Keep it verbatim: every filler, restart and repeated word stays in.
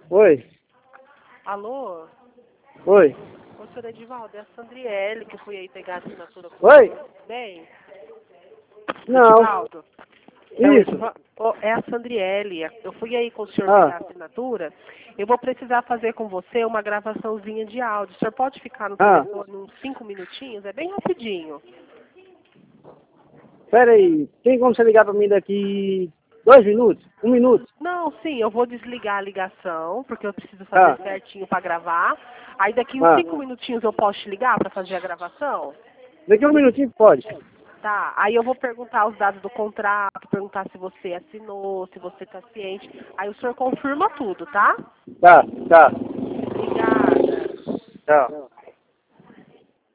Oi. Alô? Oi. Ô, senhor Edivaldo, é a Sandriele que eu fui aí pegar a assinatura com Oi? você. Bem? Não. Edivaldo? É, o Isso. Ediva- Ô, é a Sandriele. Eu fui aí com o senhor Ah. pegar a assinatura. Eu vou precisar fazer com você uma gravaçãozinha de áudio. O senhor pode ficar no Ah. telefone uns cinco minutinhos? É bem rapidinho. Pera aí. Tem como você ligar pra mim daqui dois minutos? Um minuto? Não, sim, eu vou desligar a ligação, porque eu preciso fazer Ah. certinho para gravar. Aí daqui uns Ah. cinco minutinhos eu posso te ligar para fazer a gravação? Daqui um minutinho pode. Tá, aí eu vou perguntar os dados do contrato, perguntar se você assinou, se você está ciente. Aí o senhor confirma tudo, tá? Tá, tá. Obrigada. Tchau.